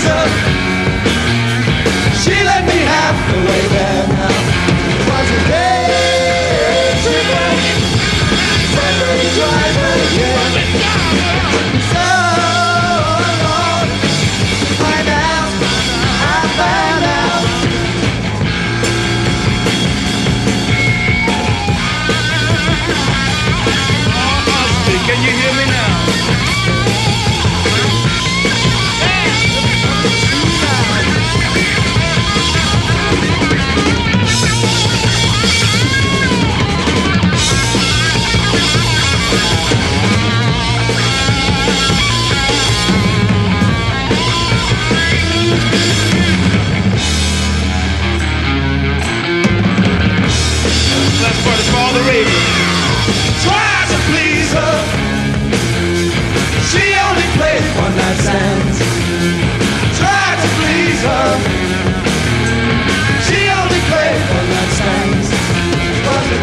her. She let me half the way there now. It was a day tripper, Sunday driver, yeah. So long, find out, I found out. Can you hear me now? Last part is for all the ravens. Try to please her. She only plays one night stands. Try to please her. She only plays one night stands. But the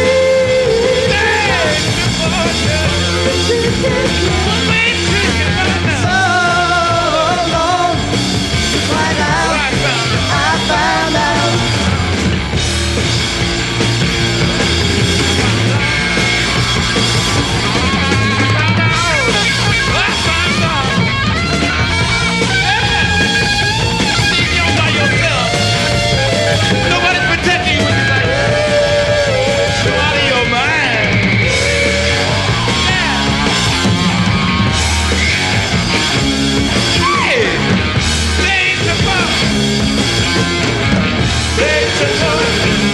so long to find out. I found out. Nobody's protecting you when you're like, you're out of your mind. Hey, things are fun. Things are fun.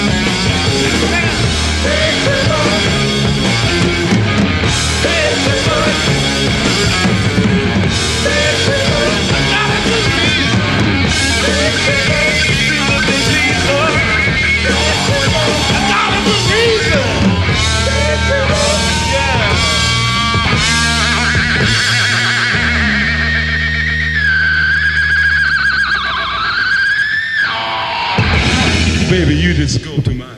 Things are fun. Things are fun. Things are fun. I got a good reason. Things are fun. Baby, you just go to my